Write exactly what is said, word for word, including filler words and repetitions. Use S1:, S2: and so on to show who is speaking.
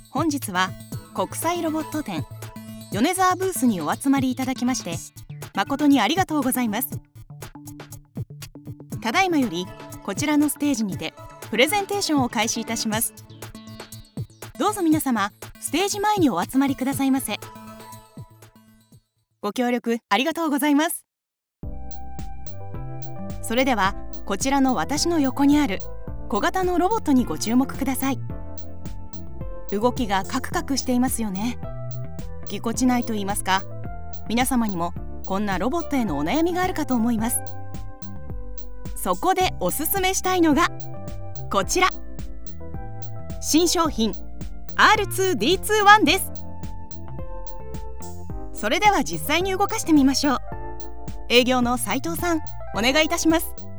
S1: 本日は国際ロボット展米沢ブースにお集まりいただきまして誠にありがとうございます。ただいまよりこちらのステージにてプレゼンテーションを開始いたします。どうぞ皆様ステージ前にお集まりくださいませ。ご協力ありがとうございます。それではこちらの私の横にある小型のロボットにご注目ください。動きがカクカクしていますよね。ぎこちないと言いますか、皆様にもこんなロボットへのお悩みがあるかと思います。そこでおすすめしたいのがこちら、新商品 アールツーディーツーワン です。それでは実際に動かしてみましょう。営業の斉藤さん、お願いいたします。